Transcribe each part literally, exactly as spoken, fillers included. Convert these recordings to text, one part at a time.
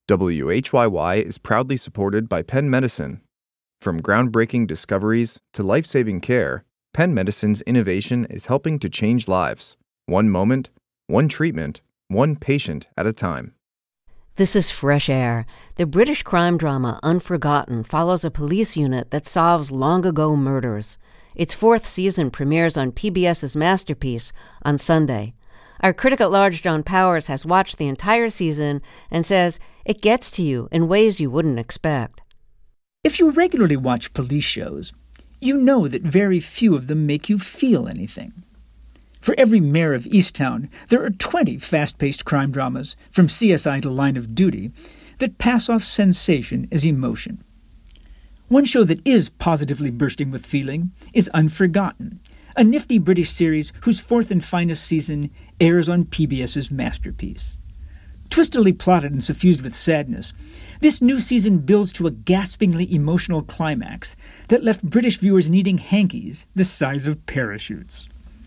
W H Y Y is proudly supported by Penn Medicine. From groundbreaking discoveries to life-saving care, Penn Medicine's innovation is helping to change lives, one moment, one treatment, one patient at a time. This is Fresh Air. The British crime drama Unforgotten follows a police unit that solves long-ago murders. Its fourth season premieres on PBS's Masterpiece on Sunday. Our critic at large, John Powers, has watched the entire season and says it gets to you in ways you wouldn't expect. If you regularly watch police shows, you know that very few of them make you feel anything. For every mayor of Easttown, there are twenty fast-paced crime dramas, from C S I to Line of Duty, that pass off sensation as emotion. One show that is positively bursting with feeling is Unforgotten, a nifty British series whose fourth and finest season airs on PBS's Masterpiece. Twistedly plotted and suffused with sadness, this new season builds to a gaspingly emotional climax that left British viewers needing hankies the size of parachutes.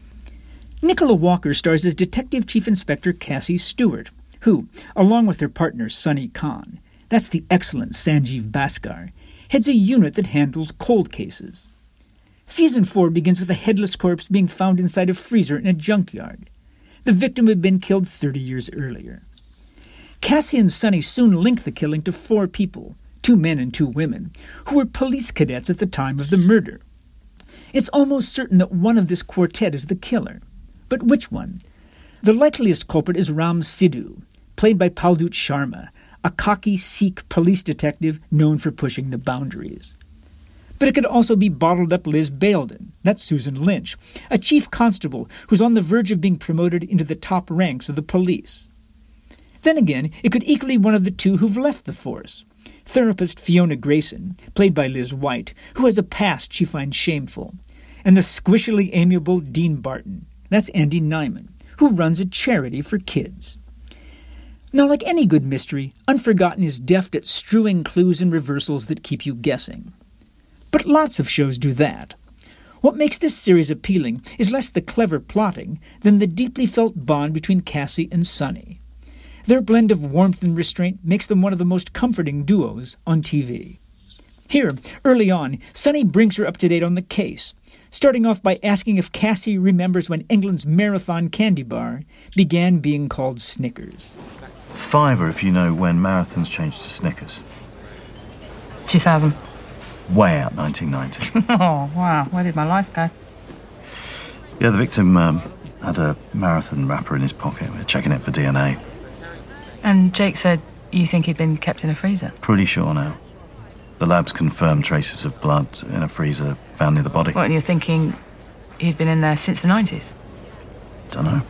Nicola Walker stars as Detective Chief Inspector Cassie Stewart, who, along with her partner Sunny Khan, that's the excellent Sanjeev Bhaskar, heads a unit that handles cold cases. Season four begins with a headless corpse being found inside a freezer in a junkyard. The victim had been killed thirty years earlier. Cassie and Sunny soon link the killing to four people, two men and two women, who were police cadets at the time of the murder. It's almost certain that one of this quartet is the killer. But which one? The likeliest culprit is Ram Sidhu, played by Paldut Sharma, a cocky Sikh police detective known for pushing the boundaries. But it could also be bottled-up Liz Baildon, that's Susan Lynch, a chief constable who's on the verge of being promoted into the top ranks of the police. Then again, it could equally be one of the two who've left the force. Therapist Fiona Grayson, played by Liz White, who has a past she finds shameful, and the squishily amiable Dean Barton, that's Andy Nyman, who runs a charity for kids. Now, like any good mystery, Unforgotten is deft at strewing clues and reversals that keep you guessing. But lots of shows do that. What makes this series appealing is less the clever plotting than the deeply felt bond between Cassie and Sunny. Their blend of warmth and restraint makes them one of the most comforting duos on T V. Here, early on, Sunny brings her up to date on the case, starting off by asking if Cassie remembers when England's marathon candy bar began being called Snickers. Fiver if you know when marathons changed to Snickers. two thousand. Way out nineteen ninety. Oh, wow. Where did my life go? Yeah, the victim um, had a marathon wrapper in his pocket. We're checking it for D N A. And Jake said you think he'd been kept in a freezer? Pretty sure now. The labs confirmed traces of blood in a freezer found near the body. What, and you're thinking he'd been in there since the nineties? Don't know.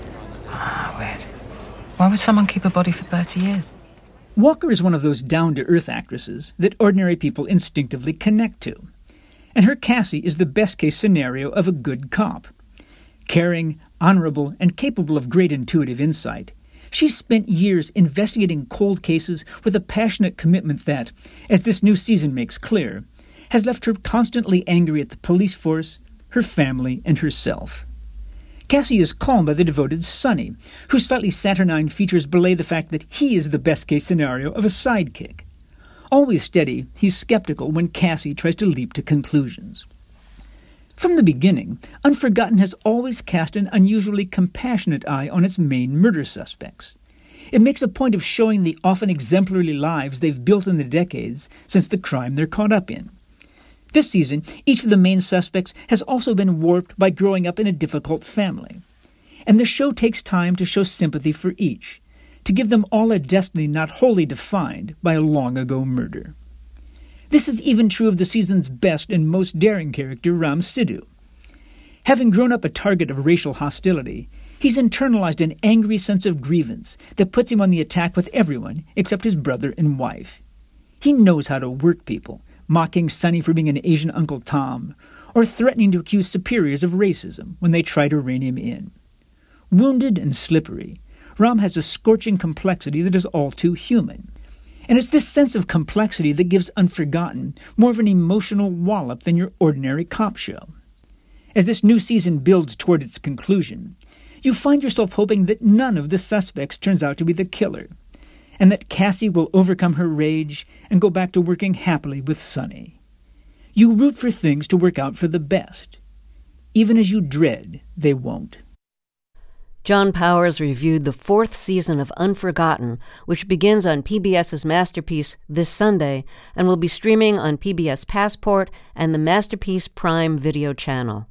Ah, weird. Why would someone keep a body for thirty years? Walker is one of those down-to-earth actresses that ordinary people instinctively connect to. And her Cassie is the best-case scenario of a good cop. Caring, honorable, and capable of great intuitive insight, she's spent years investigating cold cases with a passionate commitment that, as this new season makes clear, has left her constantly angry at the police force, her family, and herself. Cassie is calmed by the devoted Sunny, whose slightly saturnine features belay the fact that he is the best-case scenario of a sidekick. Always steady, he's skeptical when Cassie tries to leap to conclusions. From the beginning, Unforgotten has always cast an unusually compassionate eye on its main murder suspects. It makes a point of showing the often exemplary lives they've built in the decades since the crime they're caught up in. This season, each of the main suspects has also been warped by growing up in a difficult family. And the show takes time to show sympathy for each, to give them all a destiny not wholly defined by a long-ago murder. This is even true of the season's best and most daring character, Ram Sidhu. Having grown up a target of racial hostility, he's internalized an angry sense of grievance that puts him on the attack with everyone except his brother and wife. He knows how to work people, mocking Sunny for being an Asian Uncle Tom, or threatening to accuse superiors of racism when they try to rein him in. Wounded and slippery, Ram has a scorching complexity that is all too human. And it's this sense of complexity that gives Unforgotten more of an emotional wallop than your ordinary cop show. As this new season builds toward its conclusion, you find yourself hoping that none of the suspects turns out to be the killer, and that Cassie will overcome her rage and go back to working happily with Sonny. You root for things to work out for the best, even as you dread they won't. John Powers reviewed the fourth season of Unforgotten, which begins on PBS's Masterpiece this Sunday and will be streaming on P B S Passport and the Masterpiece Prime video channel.